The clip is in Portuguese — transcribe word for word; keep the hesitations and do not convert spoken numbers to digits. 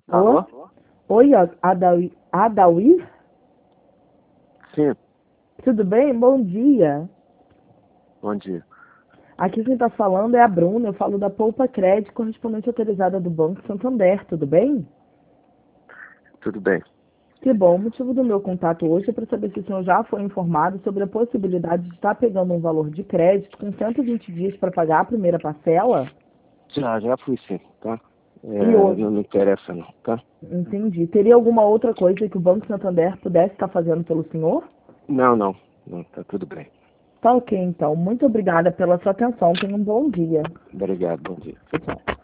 Alô? Oi, Adawi, Adawi? Sim, Tudo bem? Bom dia. bom dia. Aqui quem está falando é a Bruna, eu falo da Poupa Crédito, correspondente autorizada do Banco Santander, tudo bem? Tudo bem. Que bom, o motivo do meu contato hoje é para saber se o senhor já foi informado sobre a possibilidade de estar pegando um valor de crédito com cento e vinte dias para pagar a primeira parcela. Já, já fui sim, tá? E É, hoje, não me interessa não, tá? entendi. Teria alguma outra coisa que o Banco Santander pudesse estar fazendo pelo senhor? Não, não, não, tá tudo bem. Tá ok, então. Muito obrigada pela sua atenção. Tenha um bom dia. Obrigado, bom dia. Tchau.